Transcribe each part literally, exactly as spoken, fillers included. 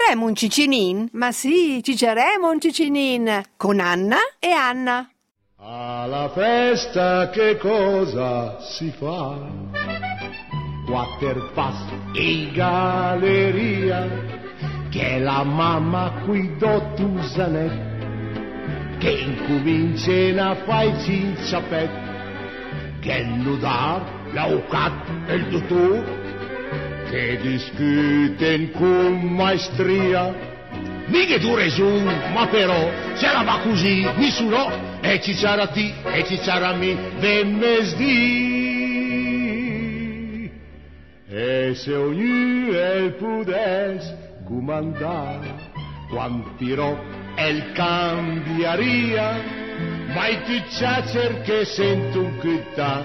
Ciceremo un cicinin? Ma sì, ciceremo un cicinin con Anna e Anna. Alla festa che cosa si fa? Quattro passi in galleria, che la mamma qui d'Ottusanet, che incomincia a fare il cinciapet, che l'udar, l'aucat e il dottor, che discuten con maestria. Mica tu resun, ma però, se la va così, nessuno, e ci sarà ti, e ci sarà mi, venerdì. E se ognuno potesse comandare, quanti rock el cambiaria, mai tu ciacer che sento un chittà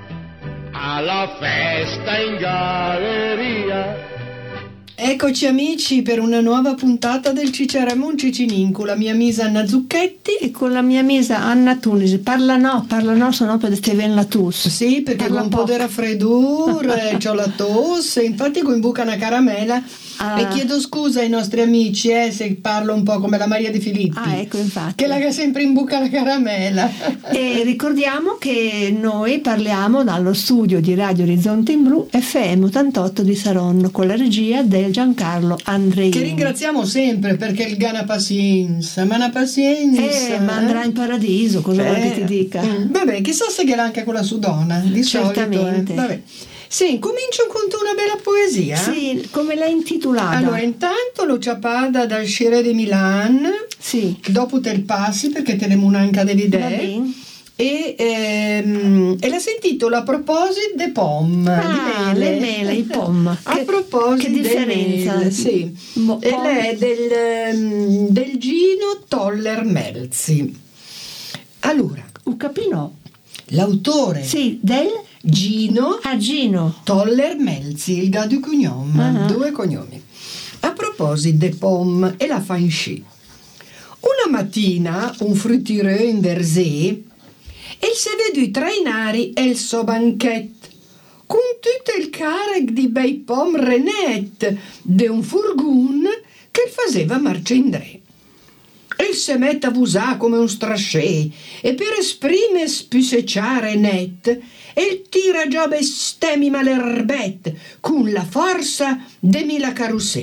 alla festa in galleria. Eccoci amici per una nuova puntata del Ciceremo un cicinin con la mia misa Anna Zucchetti e con la mia misa Anna Tunisi. Parla no, parla no, se no per te ven la tus. Sì, perché parla con un po' di raffreddore, c'ho la tosse, infatti con in buca una caramella. Ah. E chiedo scusa ai nostri amici eh, se parlo un po' come la Maria De Filippi. Ah, ecco, infatti. Che la che sempre in buca la caramella. E ricordiamo che noi parliamo dallo studio di Radio Orizzonte in Blu F M ottantotto di Saronno con la regia del Giancarlo Andreini. Che ringraziamo sempre perché il Gana pazienza, ma una pazienza. Eh, ma andrà in paradiso, cosa eh. vuoi che ti dica? Mm. Vabbè, chissà se gliela anche con la sudona, di certamente. Solito, eh. Vabbè. Sì, comincio con una bella poesia. Sì, come l'hai intitolata? Allora, intanto Lucia Pada dal Scire di Milan. Sì. Dopo te il passi perché tenemo un'anca di idee. E, ehm, e la si intitola A proposito de pom. Ah, di mele. le mele, i pom. A che, proposito che differenza? Mele, sì. Mo, e lei è del, del Gino Toller Melzi. Allora, un capino. L'autore. Sì, del Gino, ah, Gino Toller Melzi, il gadu cognome, uh-huh. Due cognomi. A proposito de pom e la fa in sci. Una mattina un fruttireux in Verzé e si vede trainari e il suo banchetto con tutto il carico di bei pom renet de un furgon che faceva marcia in dre. E si mette a busà come un strascè e per esprimere spissecciare net e tira già bestemmie malerbette con la forza de mila carussè.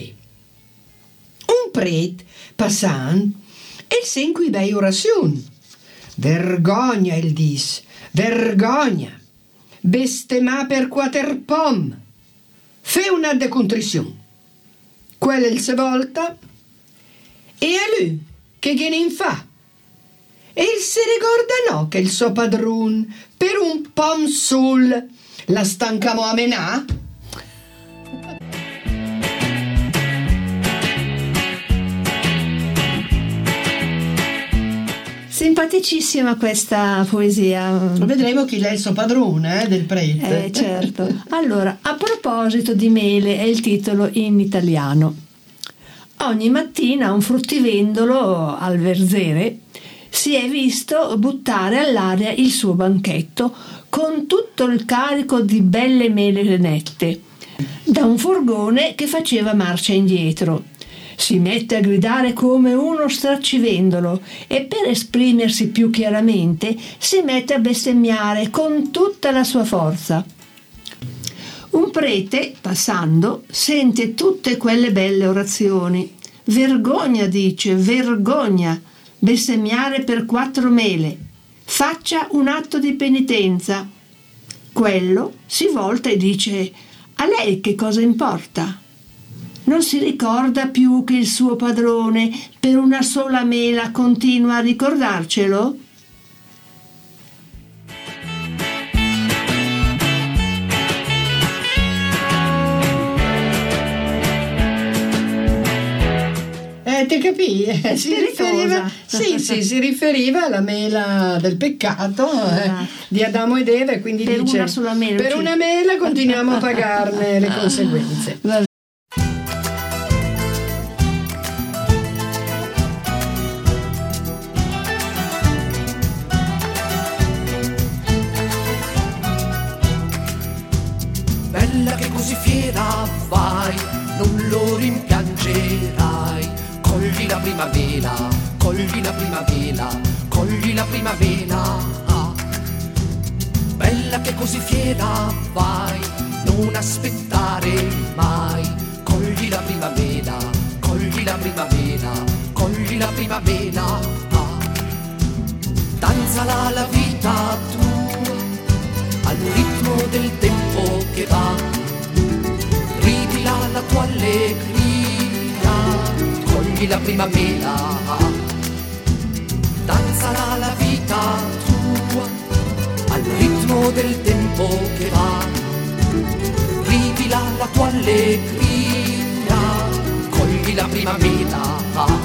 Un pret passant e senqui bei orazioni. Vergogna il dis, vergogna, bestemmà per quater pom, fe una decontrizione. Quella il se volta e a lui che gliene in fa. E il si ricorda no che il suo padrun per un pom sul la stancamo a menà. Simpaticissima questa poesia. Vedremo chi è il suo padrone eh, del prete. Eh, certo. Allora, a proposito di mele è il titolo in italiano. Ogni mattina un fruttivendolo al Verzere si è visto buttare all'aria il suo banchetto con tutto il carico di belle mele renette da un furgone che faceva marcia indietro. Si mette a gridare come uno stracivendolo e per esprimersi più chiaramente si mette a bestemmiare con tutta la sua forza. Un prete, passando, sente tutte quelle belle orazioni. Vergogna, dice, vergogna, bestemmiare per quattro mele. Faccia un atto di penitenza. Quello si volta e dice: a lei che cosa importa? Non si ricorda più che il suo padrone per una sola mela continua a ricordarcelo? Eh, ti capì? Eh, si riferiva, sì, sì, si riferiva alla mela del peccato eh, di Adamo ed Eva, e quindi per dice una sola mela, per una mela continuiamo a pagarne le conseguenze. Vabbè. Bella che così fiera vai, non lo rimpiangerai. primavera, cogli la primavera, cogli la primavera. Ah. Bella che così fiera, vai, non aspettare mai. Cogli la primavera, cogli la primavera, cogli la primavera. Ah. Danzala la vita tua, al ritmo del tempo che va. Ridila la tua allegria, cogli la primavera. Danzala la vita tua, al ritmo del tempo che va. Ridila la tua allegria, cogli la primavera.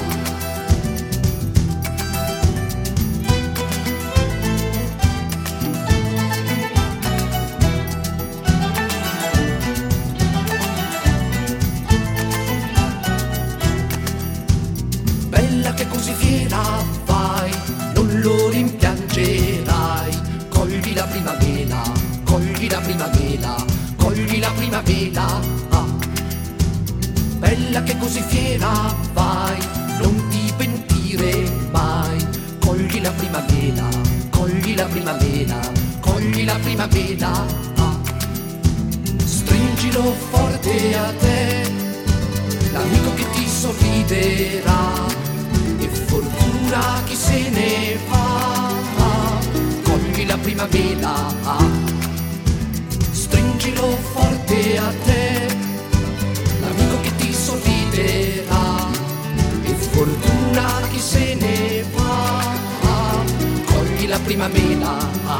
Che così fiera, vai, non lo rimpiangerai. Cogli la primavera, cogli la primavera, cogli la primavera. Ah. Bella che così fiera, vai, non ti pentire mai. Cogli la primavera, cogli la primavera, cogli la primavera. Ah. Stringilo forte a te, l'amico che ti sorriderà. E fortuna chi se ne va, cogli la primavera. Stringilo forte a te, l'amico che ti sorriderà. E fortuna chi se ne va, cogli la primavera.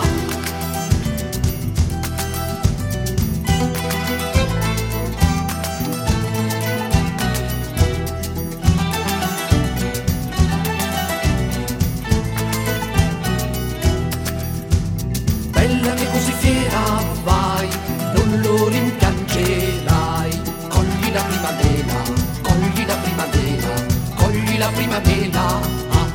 Che così fiera, vai, non lo rimpiangerai. Cogli la primavera, cogli la primavera, cogli la primavera.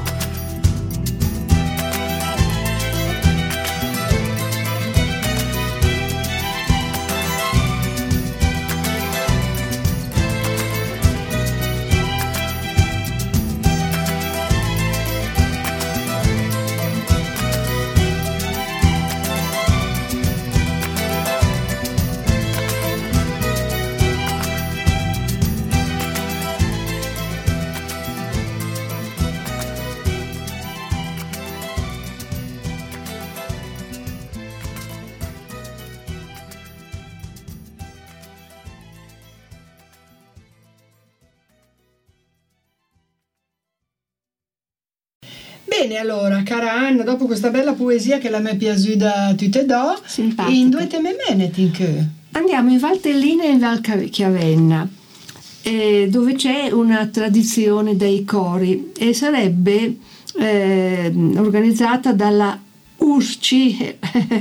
Bene, allora, cara Anna, dopo questa bella poesia che la mi è piaciuta tutte e due, simpatica, in due teme meneti che andiamo in Valtellina e in Val Chiavenna, eh, dove c'è una tradizione dei cori e sarebbe eh, organizzata dalla U S C I,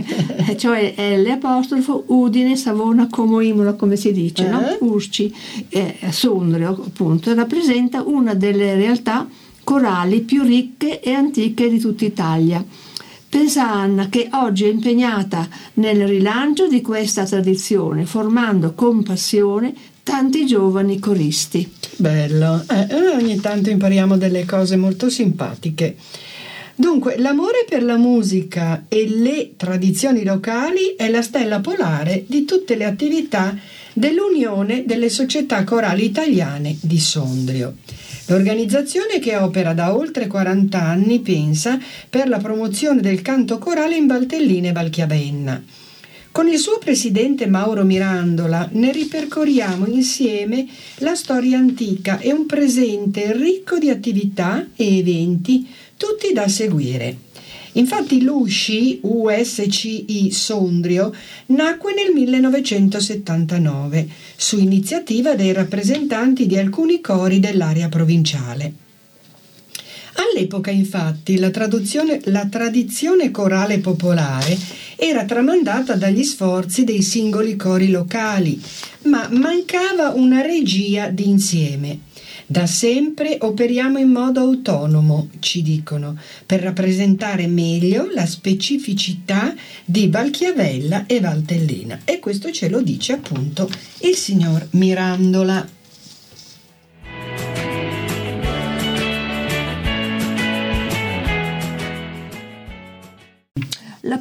cioè L apostrofo Udine, Savona, Como, Imola, come si dice, eh? no? U S C I, eh, Sondrio, appunto, rappresenta una delle realtà corali più ricche e antiche di tutta Italia. Pensa Anna che oggi è impegnata nel rilancio di questa tradizione, formando con passione tanti giovani coristi. Bello, eh, ogni tanto impariamo delle cose molto simpatiche. Dunque, l'amore per la musica e le tradizioni locali è la stella polare di tutte le attività dell'Unione delle Società Corali Italiane di Sondrio. L'organizzazione, che opera da oltre quaranta anni, pensa per la promozione del canto corale in Valtellina e Val Chiavenna. Con il suo presidente Mauro Mirandola ne ripercorriamo insieme la storia antica e un presente ricco di attività e eventi, tutti da seguire. Infatti l'U S C I, U S C I Sondrio, nacque nel millenovecentosettantanove su iniziativa dei rappresentanti di alcuni cori dell'area provinciale. All'epoca, infatti, la, traduzione, la tradizione corale popolare era tramandata dagli sforzi dei singoli cori locali, ma mancava una regia d'insieme. Da sempre operiamo in modo autonomo, ci dicono, per rappresentare meglio la specificità di Valchiavella e Valtellina. E questo ce lo dice appunto il signor Mirandola.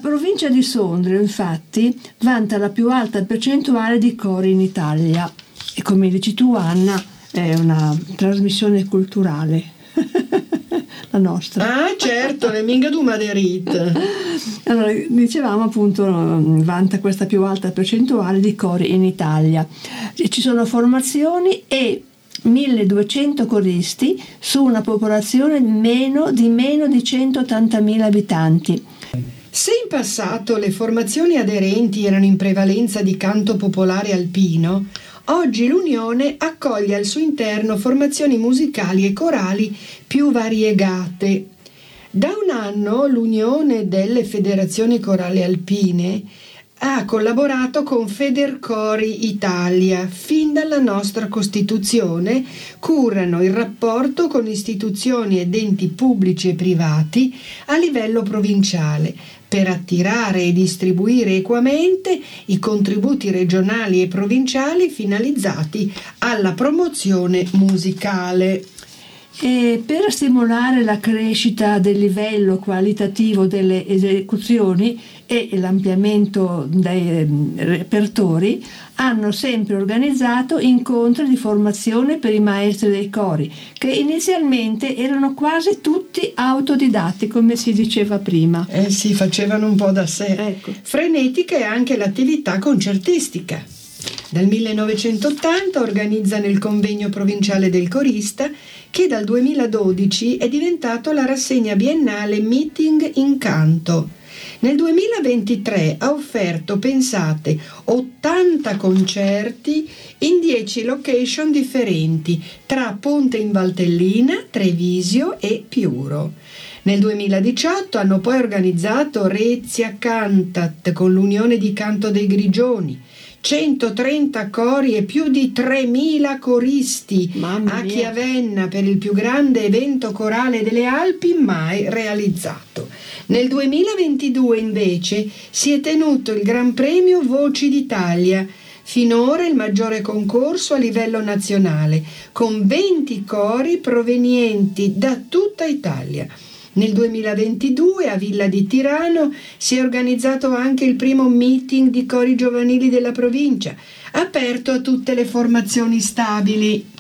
provincia di Sondrio, infatti, vanta la più alta percentuale di cori in Italia e, come dici tu, Anna, è una trasmissione culturale. La nostra. Ah, certo, le minga du maderit. Allora, dicevamo appunto, vanta questa più alta percentuale di cori in Italia. Ci sono formazioni e milleduecento coristi su una popolazione meno di meno di centottantamila abitanti. Se in passato le formazioni aderenti erano in prevalenza di canto popolare alpino, oggi l'Unione accoglie al suo interno formazioni musicali e corali più variegate. Da un anno l'Unione delle Federazioni Corali Alpine ha collaborato con Federcori Italia. Fin dalla nostra Costituzione curano il rapporto con istituzioni ed enti pubblici e privati a livello provinciale per attirare e distribuire equamente i contributi regionali e provinciali finalizzati alla promozione musicale. E per stimolare la crescita del livello qualitativo delle esecuzioni e l'ampliamento dei repertori, hanno sempre organizzato incontri di formazione per i maestri dei cori, che inizialmente erano quasi tutti autodidatti, come si diceva prima. Eh sì, facevano un po' da sé. Ecco. Frenetica è anche l'attività concertistica. Dal millenovecentottanta organizzano il convegno provinciale del corista, che dal duemiladodici è diventato la rassegna biennale Meeting in Canto. Nel duemilaventitré ha offerto, pensate, ottanta concerti in dieci location differenti, tra Ponte in Valtellina, Trevisio e Piuro. Nel duemiladiciotto hanno poi organizzato Rezia Cantat con l'Unione di Canto dei Grigioni, centotrenta cori e più di tremila coristi a Chiavenna per il più grande evento corale delle Alpi mai realizzato. Nel duemilaventidue invece si è tenuto il Gran Premio Voci d'Italia, finora il maggiore concorso a livello nazionale, con venti cori provenienti da tutta Italia. Nel duemilaventidue a Villa di Tirano si è organizzato anche il primo meeting di cori giovanili della provincia, aperto a tutte le formazioni stabili.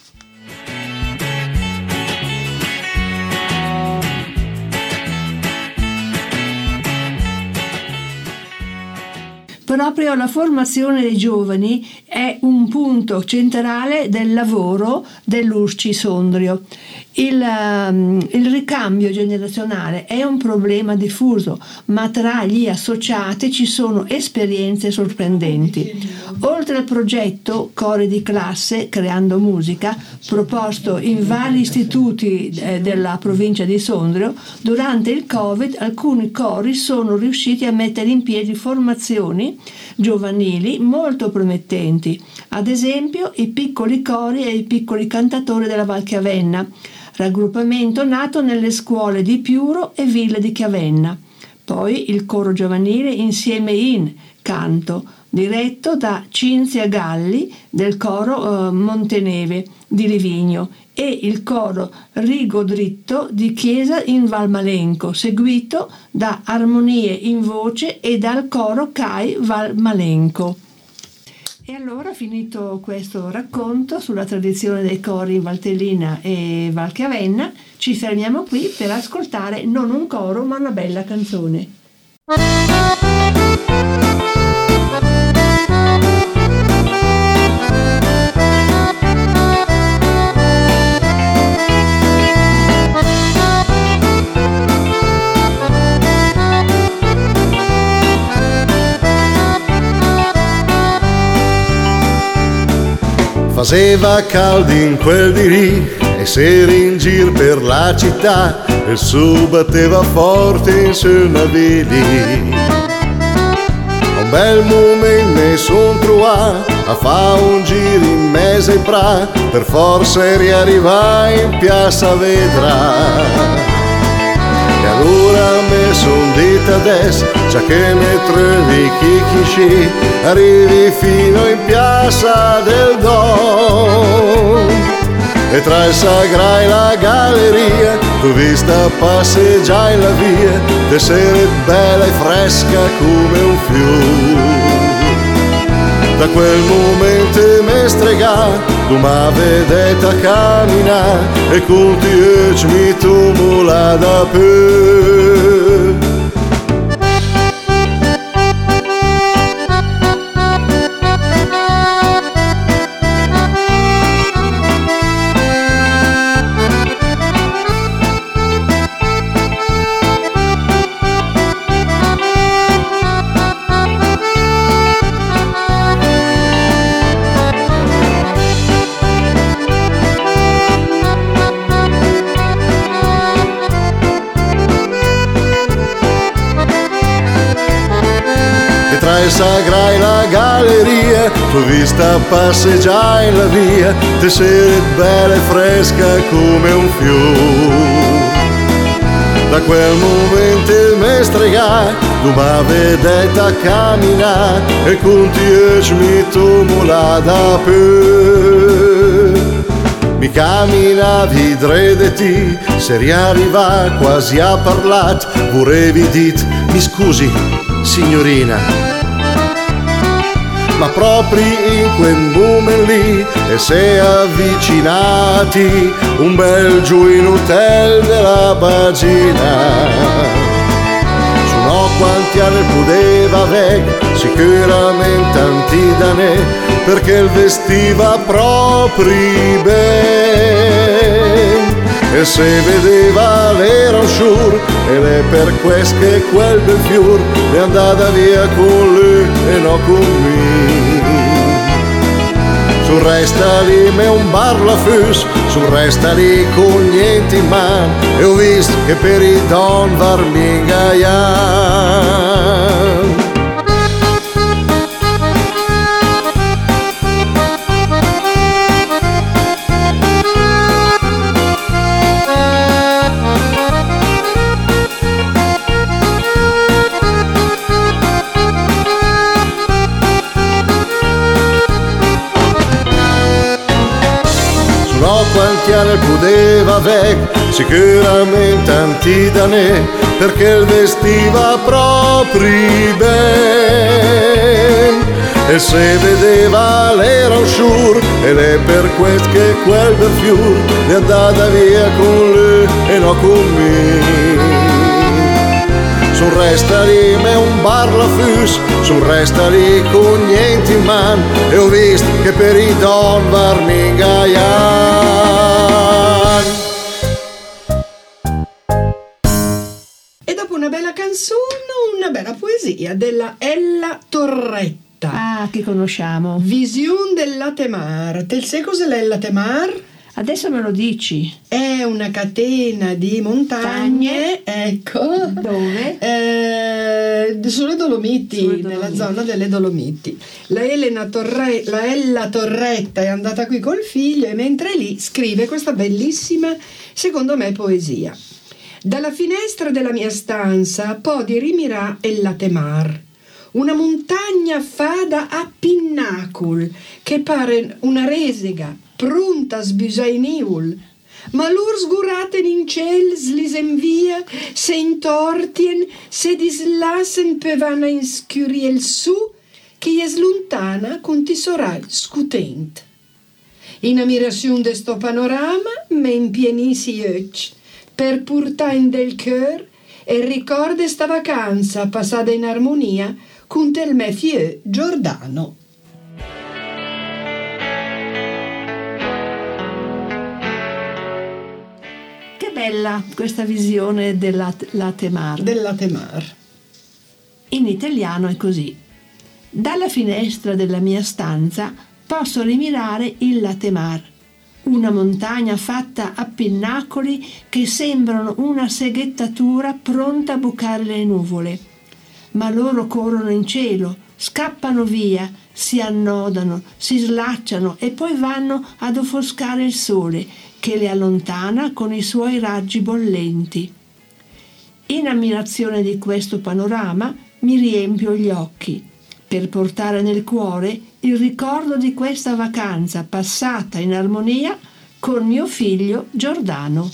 Proprio la formazione dei giovani è un punto centrale del lavoro dell'U S C I Sondrio. Il, um, il ricambio generazionale è un problema diffuso, ma tra gli associati ci sono esperienze sorprendenti. Oltre al progetto Cori di classe Creando musica, proposto in vari istituti eh, della provincia di Sondrio, durante il Covid alcuni cori sono riusciti a mettere in piedi formazioni giovanili molto promettenti, ad esempio i piccoli cori e i piccoli cantatori della Val Chiavenna, raggruppamento nato nelle scuole di Piuro e Villa di Chiavenna. Poi il coro giovanile Insieme in Canto, diretto da Cinzia Galli del coro eh, Monteneve di Livigno, e il coro Rigo Dritto di Chiesa in Valmalenco, seguito da Armonie in voce e dal coro Cai Valmalenco. E allora, finito questo racconto sulla tradizione dei cori in Valtellina e Val Chiavenna, ci fermiamo qui per ascoltare non un coro ma una bella canzone. Faceva caldo in quel di lì e s'eri in gir per la città, il su batteva forte in sul navili. Un bel momento ne son trovato a fa un giro in mezzo ai pra, per forza riarrivai in piazza Vedra. E allora me son detta adesso, già che ne trovi chi chi sci, arrivi fino in piazza del Don. E tra il Sagra e la galleria t'ho vista passeggiare la via, te sera bella e fresca come un fiore. Da quel momento mi strega, tu m'ha vedeta camminare e con ti mi tumula da più. Tra il Sagra e la galleria t'ho vista passeggiare la via, te sera bella e fresca come un fiore. Da quel momento mi strega, tu m'ha vedeta camminare e con ti mi tumula da più. Mi camminavi dredeti, se riarriva quasi a parlat, volevi dit, mi scusi signorina, ma proprio in quel momento lì e sei avvicinati un bel giù in hotel della pagina. Su no quanti anni poteva aver, sicuramente tanti da ne, perché il vestiva proprio bene. E se vedeva l'era un sciur, ed è per questo che quel bel fior è andata via con lui e no con me. Sul resta lì me un bar la fus, sul resta lì con niente in mano, e ho visto che per i don var m'ingaian. Quanti anni poteva aver, sicuramente tanti da ne, perché il vestiva proprio bene. E se vedeva l'era un sciur, ed è per questo che quel bel fior è andata via con lui e no con me. Sul resta lì me un bar la fus, sul resta lì con niente in mano, e ho visto che per i don var m'ingaian. E dopo una bella canzone, una bella poesia della Ella Torretta. Ah, che conosciamo. Vision del Latemar. Te sai cos'è il Latemar? Adesso me lo dici. È una catena di montagne, ecco. Dove? Eh, sulle Dolomiti, Sulle nella Dolomiti. zona delle Dolomiti. La, Elena Torre, la Ella Torretta è andata qui col figlio e mentre lì scrive questa bellissima, secondo me, poesia. Dalla finestra della mia stanza podi rimirà il Latemar, una montagna fada a pinnacul che pare una resiga pronta a sbisainiul, ma lur sguraten in ciel slisen via, se intortien, se dislassen pevana in scuriel su, che jes lontana con ti sorai scutent. In ammirazione de sto panorama, me impienissi öc, per purtain del cœur, e ricorda sta vacanza passata in armonia con tel me fieu Giordano. Bella questa visione della Latemar. Del Latemar. In italiano è così. Dalla finestra della mia stanza posso rimirare il Latemar, una montagna fatta a pinnacoli che sembrano una seghettatura pronta a bucare le nuvole. Ma loro corrono in cielo, scappano via, si annodano, si slacciano e poi vanno ad offuscare il sole, che le allontana con i suoi raggi bollenti. In ammirazione di questo panorama mi riempio gli occhi, per portare nel cuore il ricordo di questa vacanza passata in armonia con mio figlio Giordano.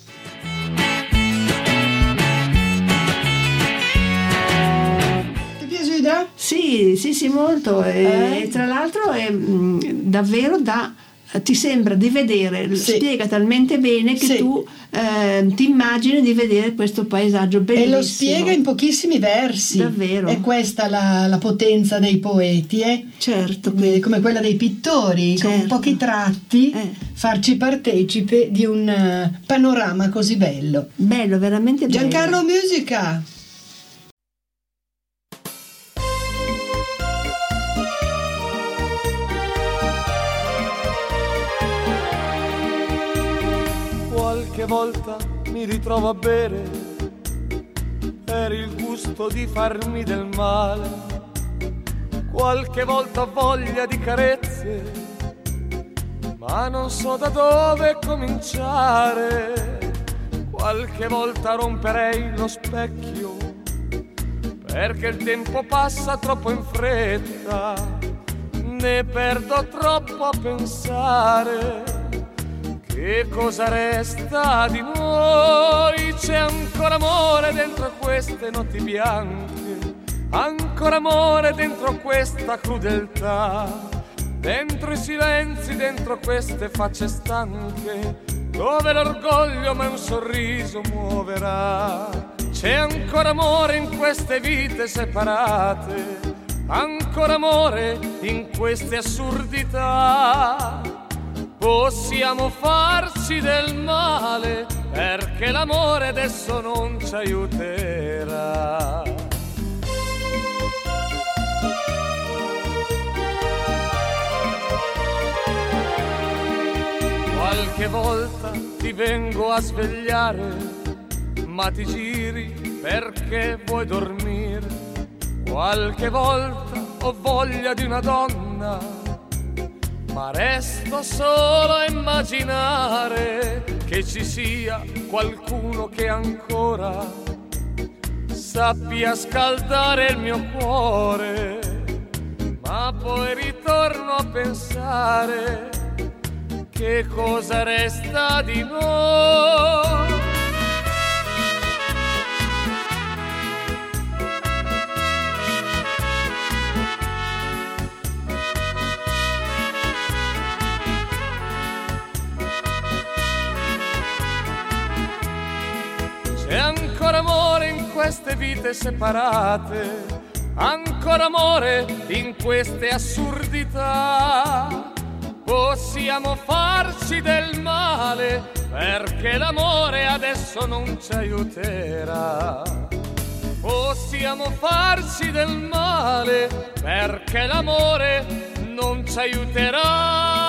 Ti piace? Sì, sì, sì, molto. E, e tra l'altro è mh, davvero da... ti sembra di vedere, sì. spiega talmente bene che sì. tu eh, ti immagini di vedere questo paesaggio bellissimo. E lo spiega in pochissimi versi. Davvero. È questa la, la potenza dei poeti, eh? Certo. Come, come quella dei pittori, certo. con pochi tratti eh. farci partecipe di un uh, panorama così bello. Bello, veramente bello. Giancarlo Musica. Qualche volta mi ritrovo a bere per il gusto di farmi del male, qualche volta ho voglia di carezze, ma non so da dove cominciare, qualche volta romperei lo specchio, perché il tempo passa troppo in fretta, ne perdo troppo a pensare. Che cosa resta di noi? C'è ancora amore dentro queste notti bianche, ancora amore dentro questa crudeltà, dentro i silenzi, dentro queste facce stanche, dove l'orgoglio ma un sorriso muoverà. C'è ancora amore in queste vite separate, ancora amore in queste assurdità. Possiamo farci del male perché l'amore adesso non ci aiuterà. Qualche volta ti vengo a svegliare, ma ti giri perché vuoi dormire. Qualche volta ho voglia di una donna, ma resto solo a immaginare che ci sia qualcuno che ancora sappia scaldare il mio cuore. Ma poi ritorno a pensare che cosa resta di noi. C'è ancora amore in queste vite separate, ancora amore in queste assurdità. Possiamo farci del male perché l'amore adesso non ci aiuterà. Possiamo farci del male perché l'amore non ci aiuterà.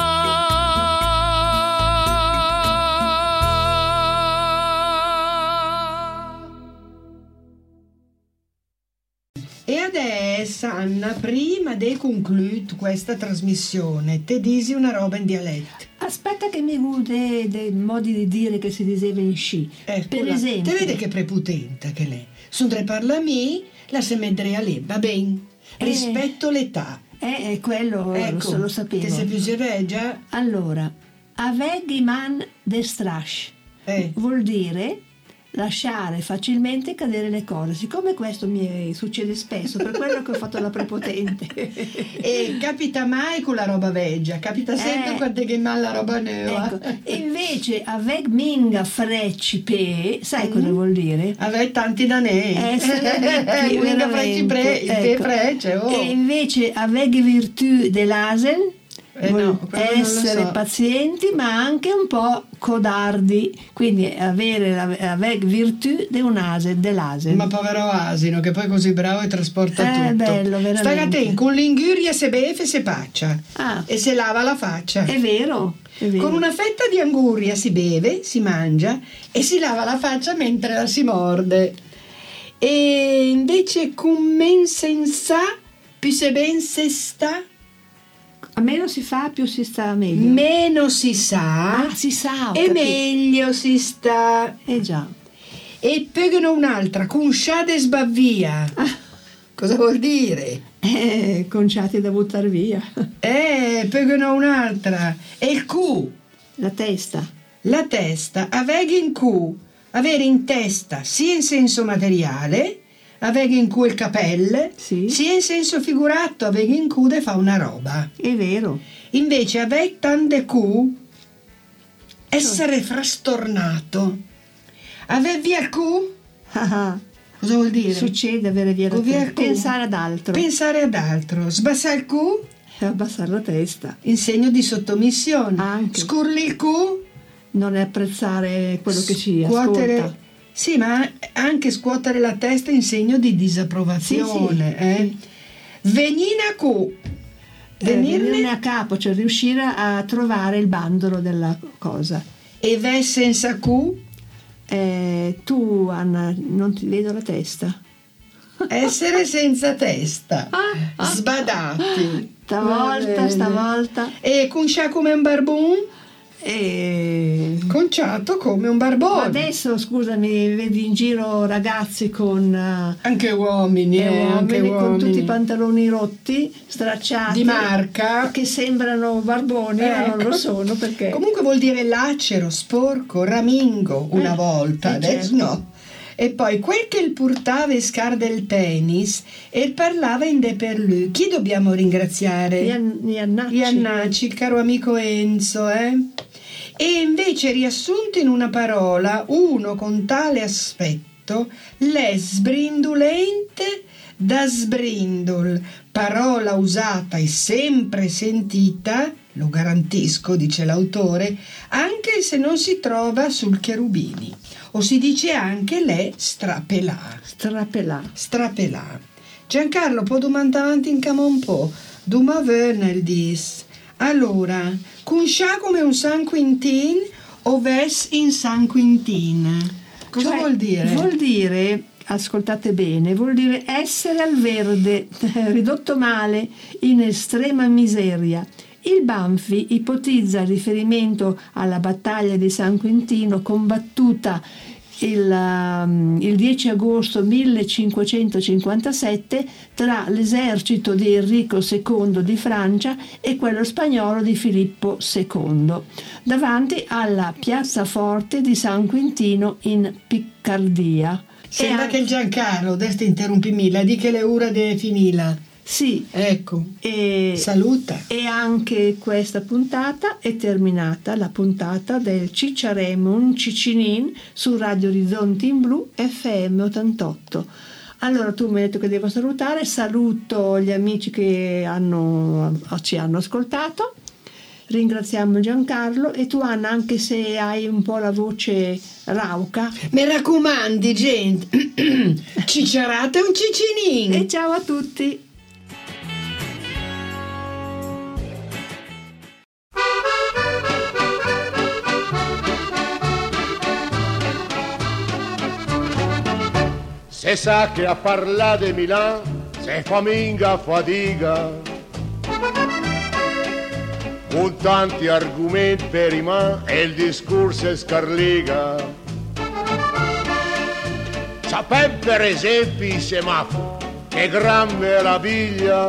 E adesso, Anna, prima di concludere questa trasmissione, te disi una roba in dialetto. Aspetta che mi guardi dei modi di dire che si diceva in sci. Ecco, per esempio. Te vede che prepotente che lei. Sondre parla a me, la se medre a lei, va bene. Rispetto l'età. Eh, eh quello ecco, lo, lo sapevo. Te sei più già. Allora, aveghi man de strash eh. vuol dire lasciare facilmente cadere le cose. Siccome questo mi succede spesso, per quello che ho fatto la prepotente. E capita mai con la roba veggia, capita sempre eh, quando è mal la roba nuova. Ecco. E invece avec minga frecci pe, sai mm. cosa vuol dire? Avec tanti danè. Eh, minga frecci pre, ecco. frecce, oh. E invece avec virtù dell'asen Eh no, essere so. pazienti ma anche un po' codardi, quindi avere la avec virtù de un ase, dell'asen. Ma povero asino che poi è così bravo e trasporta eh, tutto. Bello, veramente. Stai attento, con l'inguria se beve e se paccia ah. e se lava la faccia. È vero, è vero. Con una fetta di anguria si beve, si mangia e si lava la faccia mentre la si morde. E invece con men senza più se ben se sta. A meno si fa, più si sta meglio. Meno si sa, ah, si sa e meglio si sta. Eh già. E pegano un'altra, conciate sbavvia. Ah. Cosa vuol dire? Eh, conciati da buttare via. Eh, pegano un'altra. E il cu. La testa. La testa, avere in cu, avere in testa sia in senso materiale, avere in cu il capelle, Sì. sia in senso figurato, avere in cu de fa una roba. È vero. Invece avere tante cu, essere frastornato. Avere via il cu, Ah, ah. cosa vuol dire? Succede avere via la Con via il testa. cu. Pensare ad altro. Pensare ad altro. Sbassare il cu, E abbassare la testa. in segno di sottomissione. Anche. Scurli il cu, Non è apprezzare quello che ci scuotere, ascolta. sì, ma anche scuotere la testa in segno di disapprovazione. Sì, sì, eh. Venina cu, Eh, venirne venirne a capo, cioè riuscire a trovare il bandolo della cosa. e ve senza cu, Eh, tu, Anna, non ti vedo la testa. essere senza testa, sbadati. Va Stavolta, bene. stavolta. E conciato come un barbone, E... conciato come un barbone. Adesso, scusami, vedi in giro ragazzi con, eh, Anche uomini, eh, anche uomini con uomini. tutti i pantaloni rotti, stracciati, Di marca. che sembrano barboni, ma non Ecco. lo sono perché... Comunque vuol dire lacero, sporco, ramingo una Eh, volta, eh, adesso certo. no. E poi quel che il portava e scar del tennis e parlava in de per lui. Chi dobbiamo ringraziare? Ian- Iannacci. Iannacci, il caro amico Enzo, eh? E invece riassunto in una parola, uno con tale aspetto, l'è sbrindulente da sbrindul, parola usata e sempre sentita, lo garantisco, dice l'autore, anche se non si trova sul Cherubini, o si dice anche l'è strapelà. Strapelà. Strapelà. Giancarlo, può domandare avanti in camo un po'? Duma nel dis. Allora, conoscià come un San Quintin o ves in San Quintin? Cosa Cioè, vuol dire? Vuol dire, ascoltate bene, vuol dire essere al verde, ridotto male, in estrema miseria. Il Banfi ipotizza il riferimento alla battaglia di San Quintino combattuta il, um, il dieci agosto millecinquecentocinquantasette tra l'esercito di Enrico secondo di Francia e quello spagnolo di Filippo secondo, davanti alla piazzaforte di San Quintino in Piccardia. Sembra E che il Giancarlo, adesso interrompimi, la di che le ora deve finire. Sì, Ecco, e, saluta. e anche questa puntata è terminata, la puntata del Cicciaremo un Ciccinin su Radio Orizzonti in Blu F M ottantotto. Allora tu mi hai detto che devo salutare, saluto gli amici che hanno, ci hanno ascoltato, ringraziamo Giancarlo e tu Anna, anche se hai un po' la voce rauca, Mi raccomandi, gente, cicciarate un ciccinin. e ciao a tutti! Se sa che a parlare di Milano se fa minga fatica, con tanti argomenti per i ma e il discorso è scarliga. Sapete per esempio i semafori, che gran meraviglia,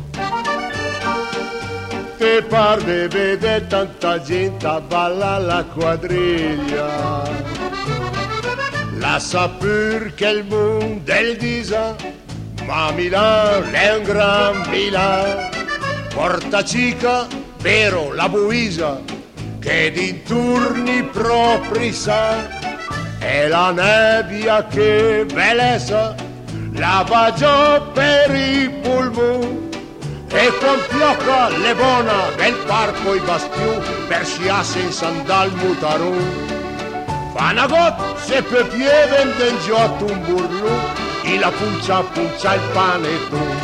te par de vedere tanta gente a ballare la quadriglia. La sapur che il mondo è il disa, ma Milano è un gran Milano. Porta cica, vero la Buisa, che dintorni propri sa, e la nebbia che bellezza, la va già per i polmoni. E con fiocca le buona del parco i bastioni, per sciasse in sandal mutaron. Fanagot se per piede in giotto un burlo e la puncia puncia il panettone.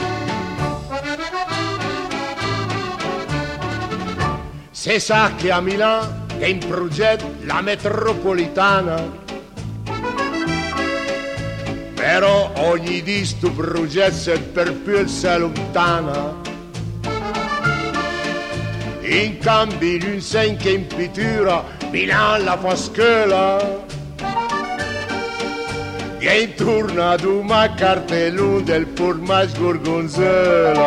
Se sa che a Milano è in progetto la metropolitana, però ogni di sto progetto è per più se lontana. In cambio lui sen che in pittura Milano la fa scuola, e intorno ad una cartellone del formaggio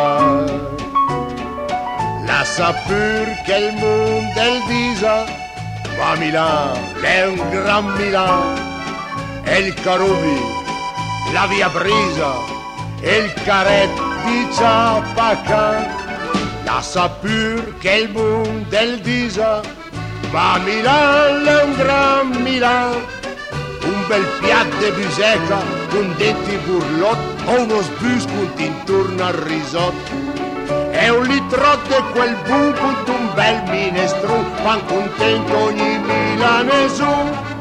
gorgonzola. La sapur che il mondo è il disa, ma Milano è un gran Milano, e il Carubi, la via Brisa, e il Caret di Ciapacan, la Sapur che è il boom del Disa, ma Milano è un gran Milano, un bel piatto di biseca, un denti burlotto o uno sbusco intorno al risotto. E un litro di quel buco, un bel minestrone, fan contento ogni milanesone.